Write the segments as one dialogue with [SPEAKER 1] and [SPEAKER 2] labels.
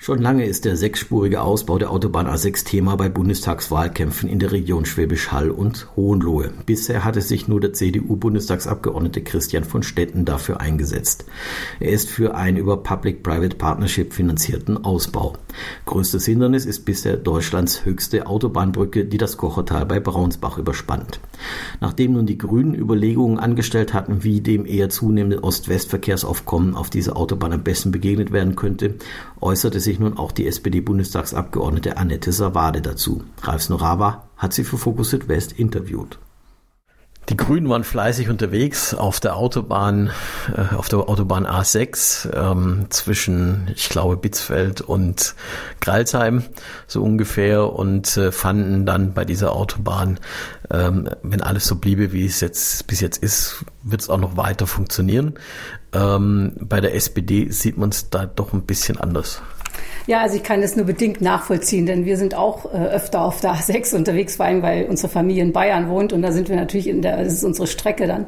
[SPEAKER 1] Schon lange ist der sechsspurige Ausbau der Autobahn A6 Thema bei Bundestagswahlkämpfen in der Region Schwäbisch Hall und Hohenlohe. Bisher hatte sich nur der CDU-Bundestagsabgeordnete Christian von Stetten dafür eingesetzt. Er ist für einen über Public-Private Partnership finanzierten Ausbau. Größtes Hindernis ist bisher Deutschlands höchste Autobahnbrücke, die das Kochertal bei Braunsbach überspannt. Nachdem nun die Grünen Überlegungen angestellt hatten, wie dem eher zunehmenden Ost-West-Verkehrsaufkommen auf dieser Autobahn am besten begegnet werden könnte, äußerte sich nun auch die SPD-Bundestagsabgeordnete Annette Sawade dazu. Ralf Snorawa hat sie für Focus Südwest interviewt.
[SPEAKER 2] Die Grünen waren fleißig unterwegs auf der Autobahn A6 zwischen, ich glaube, Bitzfeld und Gralsheim so ungefähr und fanden dann bei dieser Autobahn, wenn alles so bliebe, wie es jetzt bis jetzt ist, wird es auch noch weiter funktionieren. Bei der SPD sieht man es da doch ein bisschen anders.
[SPEAKER 3] Ja, also ich kann das nur bedingt nachvollziehen, denn wir sind auch öfter auf der A6 unterwegs, vor allem weil unsere Familie in Bayern wohnt und da sind wir natürlich das ist unsere Strecke dann.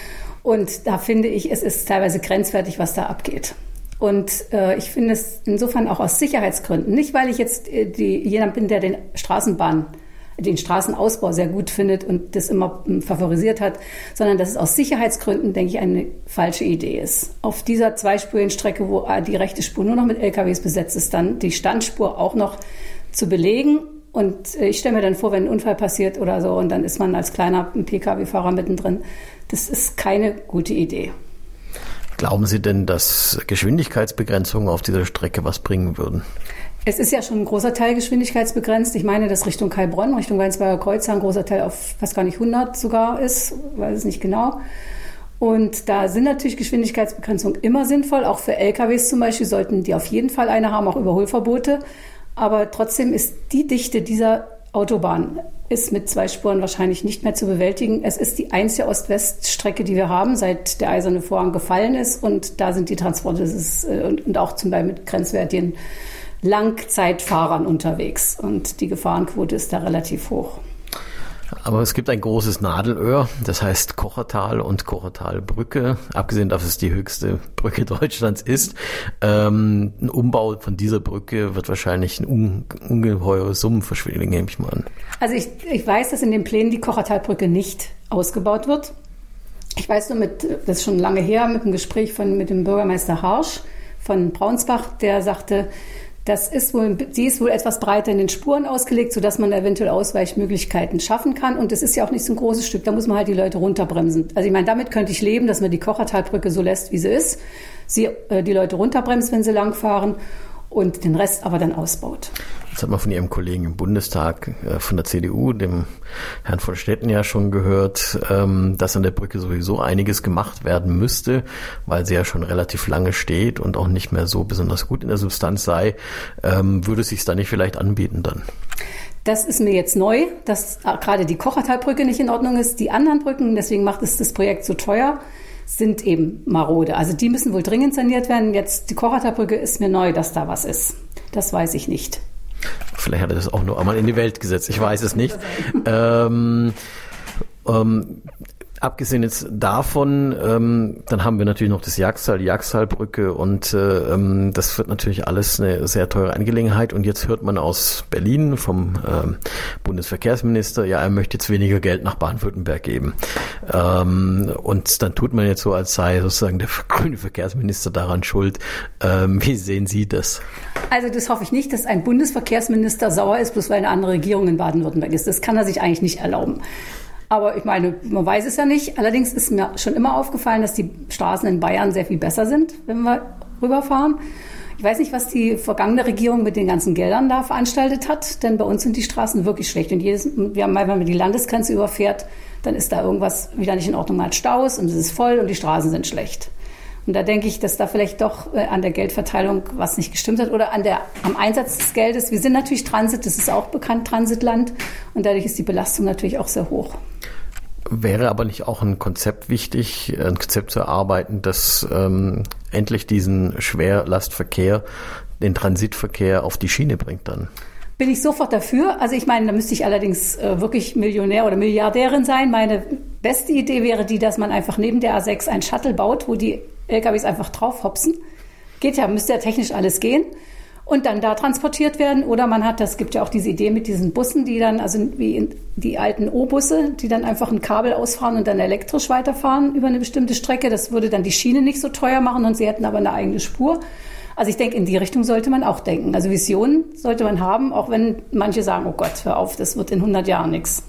[SPEAKER 3] Und da finde ich, es ist teilweise grenzwertig, was da abgeht. Und ich finde es insofern auch aus Sicherheitsgründen, nicht weil ich jetzt jemand bin, der den Straßenausbau sehr gut findet und das immer favorisiert hat, sondern dass es aus Sicherheitsgründen, denke ich, eine falsche Idee ist. Auf dieser zweispurigen Strecke, wo die rechte Spur nur noch mit LKWs besetzt ist, dann die Standspur auch noch zu belegen. Und ich stelle mir dann vor, wenn ein Unfall passiert oder so und dann ist man als kleiner Pkw-Fahrer mittendrin. Das ist keine gute Idee.
[SPEAKER 2] Glauben Sie denn, dass Geschwindigkeitsbegrenzungen auf dieser Strecke was bringen würden?
[SPEAKER 3] Es ist ja schon ein großer Teil geschwindigkeitsbegrenzt. Ich meine, dass Richtung Heilbronn, Richtung Weinsberger Kreuz ein großer Teil auf fast gar nicht 100 sogar ist, weiß es nicht genau. Und da sind natürlich Geschwindigkeitsbegrenzungen immer sinnvoll. Auch für LKWs zum Beispiel sollten die auf jeden Fall eine haben, auch Überholverbote. Aber trotzdem ist die Dichte dieser Autobahn ist mit 2 Spuren wahrscheinlich nicht mehr zu bewältigen. Es ist die einzige Ost-West-Strecke, die wir haben, seit der Eiserne Vorhang gefallen ist. Und da sind die Transporte und auch zum Beispiel mit grenzwertigen Langzeitfahrern unterwegs und die Gefahrenquote ist da relativ hoch.
[SPEAKER 2] Aber es gibt ein großes Nadelöhr, das heißt Kochertal und Kochertalbrücke, abgesehen davon, dass es die höchste Brücke Deutschlands ist. Ein Umbau von dieser Brücke wird wahrscheinlich eine ungeheure Summen verschwinden, nehme ich mal an. Also
[SPEAKER 3] ich weiß, dass in den Plänen die Kochertalbrücke nicht ausgebaut wird. Ich weiß nur, das ist schon lange her, mit einem Gespräch mit dem Bürgermeister Harsch von Braunsbach, der sagte, sie ist wohl etwas breiter in den Spuren ausgelegt, sodass man eventuell Ausweichmöglichkeiten schaffen kann. Und das ist ja auch nicht so ein großes Stück, da muss man halt die Leute runterbremsen. Also ich meine, damit könnte ich leben, dass man die Kochertalbrücke so lässt, wie sie ist. Die Leute runterbremst, wenn sie langfahren und den Rest aber dann ausbaut.
[SPEAKER 2] Das hat man von Ihrem Kollegen im Bundestag von der CDU, dem Herrn von Stetten, ja schon gehört, dass an der Brücke sowieso einiges gemacht werden müsste, weil sie ja schon relativ lange steht und auch nicht mehr so besonders gut in der Substanz sei. Würde es sich da nicht vielleicht anbieten dann?
[SPEAKER 3] Das ist mir jetzt neu, dass gerade die Kochertalbrücke nicht in Ordnung ist. Die anderen Brücken, deswegen macht es das Projekt so teuer, sind eben marode. Also die müssen wohl dringend saniert werden. Jetzt die Kochertalbrücke ist mir neu, dass da was ist. Das weiß ich nicht.
[SPEAKER 2] Vielleicht hat er das auch nur einmal in die Welt gesetzt. Ich weiß es nicht. Abgesehen jetzt davon, dann haben wir natürlich noch das Jaxal, die Jaxalbrücke und das wird natürlich alles eine sehr teure Angelegenheit. Und jetzt hört man aus Berlin vom Bundesverkehrsminister, ja, er möchte jetzt weniger Geld nach Baden-Württemberg geben. Und dann tut man jetzt so, als sei sozusagen der grüne Verkehrsminister daran schuld. Wie sehen Sie das?
[SPEAKER 3] Also das hoffe ich nicht, dass ein Bundesverkehrsminister sauer ist, bloß weil eine andere Regierung in Baden-Württemberg ist. Das kann er sich eigentlich nicht erlauben. Aber ich meine, man weiß es ja nicht. Allerdings ist mir schon immer aufgefallen, dass die Straßen in Bayern sehr viel besser sind, wenn wir rüberfahren. Ich weiß nicht, was die vergangene Regierung mit den ganzen Geldern da veranstaltet hat, denn bei uns sind die Straßen wirklich schlecht. Und wenn man die Landesgrenze überfährt, dann ist da irgendwas wieder nicht in Ordnung. Man hat Staus und es ist voll und die Straßen sind schlecht. Und da denke ich, dass da vielleicht doch an der Geldverteilung was nicht gestimmt hat oder am Einsatz des Geldes. Wir sind natürlich Transit, das ist auch bekannt, Transitland. Und dadurch ist die Belastung natürlich auch sehr hoch.
[SPEAKER 2] Wäre aber nicht auch ein Konzept wichtig, ein Konzept zu erarbeiten, das endlich diesen Schwerlastverkehr, den Transitverkehr auf die Schiene bringt dann?
[SPEAKER 3] Bin ich sofort dafür. Also ich meine, da müsste ich allerdings wirklich Millionär oder Milliardärin sein. Meine beste Idee wäre die, dass man einfach neben der A6 ein Shuttle baut, wo die LKWs einfach drauf hopsen. Geht ja, müsste ja technisch alles gehen. und dann da transportiert werden. Oder es gibt ja auch diese Idee mit diesen Bussen, die dann, also wie die alten O-Busse, die dann einfach ein Kabel ausfahren und dann elektrisch weiterfahren über eine bestimmte Strecke. Das würde dann die Schiene nicht so teuer machen und sie hätten aber eine eigene Spur. Also ich denke, in die Richtung sollte man auch denken. Also Visionen sollte man haben, auch wenn manche sagen, oh Gott, hör auf, das wird in 100 Jahren nichts.